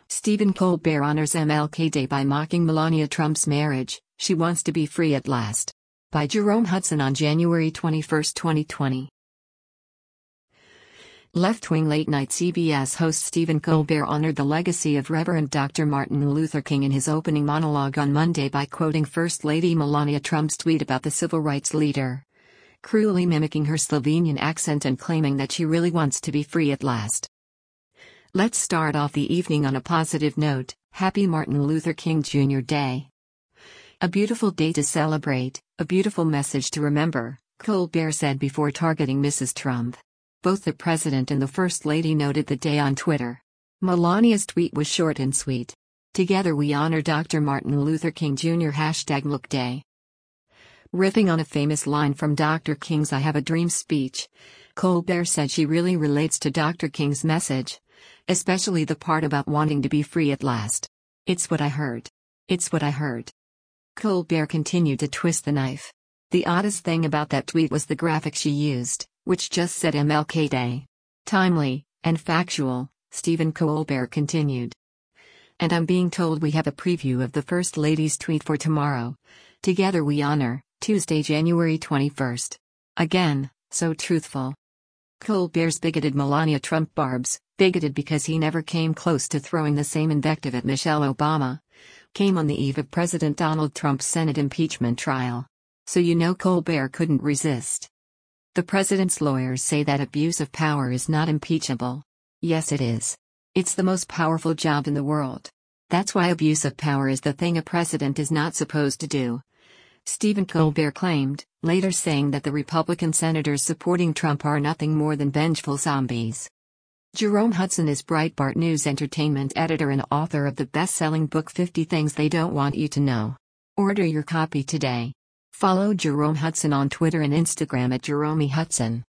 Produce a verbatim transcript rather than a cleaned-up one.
Stephen Colbert honors M L K Day by mocking Melania Trump's marriage. She wants to be free at last. By Jerome Hudson on January twenty-first, twenty twenty. Left-wing late-night C B S host Stephen Colbert honored the legacy of Reverend Doctor Martin Luther King in his opening monologue on Monday by quoting First Lady Melania Trump's tweet about the civil rights leader, cruelly mimicking her Slovenian accent and claiming that she really wants to be free at last. Let's start off the evening on a positive note. Happy Martin Luther King Junior Day. A beautiful day to celebrate, a beautiful message to remember, Colbert said before targeting Missus Trump. Both the president and the First Lady noted the day on Twitter. Melania's tweet was short and sweet. Together we honor Doctor Martin Luther King Junior Hashtag Look Day. Riffing on a famous line from Doctor King's I Have a Dream speech, Colbert said she really relates to Doctor King's message, especially the part about wanting to be free at last. It's what I heard. It's what I heard. Colbert continued to twist the knife. The oddest thing about that tweet was the graphic she used, which just said M L K Day. Timely and factual, Stephen Colbert continued. And I'm being told we have a preview of the First Lady's tweet for tomorrow. Together we honor, Tuesday, January twenty-first. Again, so truthful. Colbert's bigoted Melania Trump barbs, bigoted because he never came close to throwing the same invective at Michelle Obama, came on the eve of President Donald Trump's Senate impeachment trial. So you know Colbert couldn't resist. The president's lawyers say that abuse of power is not impeachable. Yes, it is. It's the most powerful job in the world. That's why abuse of power is the thing a president is not supposed to do, Stephen Colbert claimed, later saying that the Republican senators supporting Trump are nothing more than vengeful zombies. Jerome Hudson is Breitbart News entertainment editor and author of the best-selling book fifty Things They Don't Want You to Know. Order your copy today. Follow Jerome Hudson on Twitter and Instagram at Jerome Hudson.